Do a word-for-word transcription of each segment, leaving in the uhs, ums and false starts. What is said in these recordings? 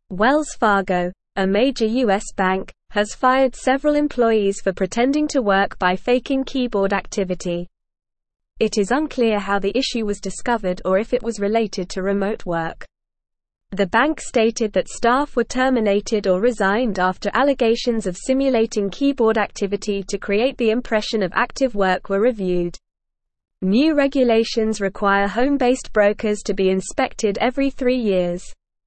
Wells Fargo, a major U S bank, has fired several employees for pretending to work by faking keyboard activity. It is unclear how the issue was discovered or if it was related to remote work. The bank stated that staff were terminated or resigned after allegations of simulating keyboard activity to create the impression of active work were reviewed. New regulations require home-based brokers to be inspected every three years.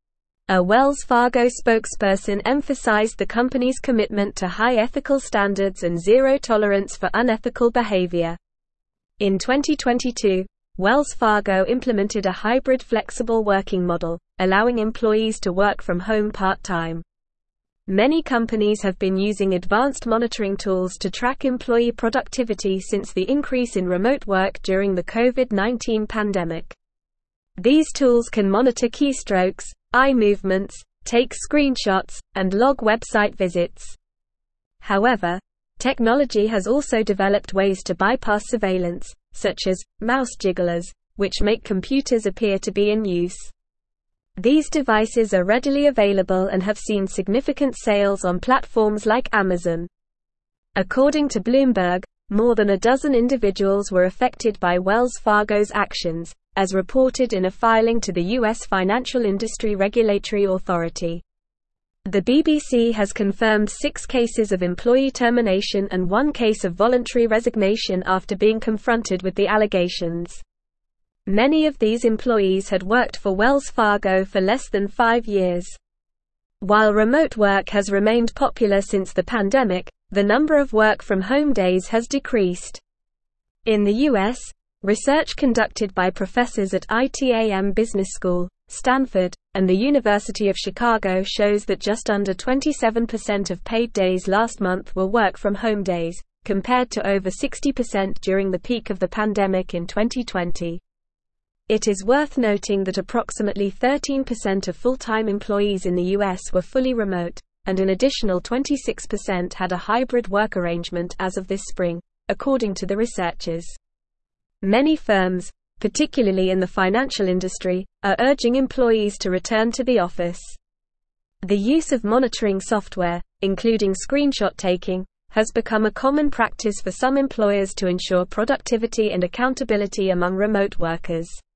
A Wells Fargo spokesperson emphasized the company's commitment to high ethical standards and zero tolerance for unethical behavior. In twenty twenty-two, Wells Fargo implemented a hybrid flexible working model, allowing employees to work from home part-time. Many companies have been using advanced monitoring tools to track employee productivity since the increase in remote work during the COVID nineteen pandemic. These tools can monitor keystrokes, eye movements, take screenshots, and log website visits. However, technology has also developed ways to bypass surveillance, such as mouse jigglers, which make computers appear to be in use. These devices are readily available and have seen significant sales on platforms like Amazon. According to Bloomberg, more than a dozen individuals were affected by Wells Fargo's actions, as reported in a filing to the U S Financial Industry Regulatory Authority. The B B C has confirmed six cases of employee termination and one case of voluntary resignation after being confronted with the allegations. Many of these employees had worked for Wells Fargo for less than five years. While remote work has remained popular since the pandemic, the number of work-from-home days has decreased. In the U S, research conducted by professors at I T A M Business School, Stanford, and the University of Chicago shows that just under twenty-seven percent of paid days last month were work-from-home days, compared to over sixty percent during the peak of the pandemic in twenty twenty. It is worth noting that approximately thirteen percent of full-time employees in the U S were fully remote, and an additional twenty-six percent had a hybrid work arrangement as of this spring, according to the researchers. Many firms, particularly in the financial industry, are urging employees to return to the office. The use of monitoring software, including screenshot taking, has become a common practice for some employers to ensure productivity and accountability among remote workers.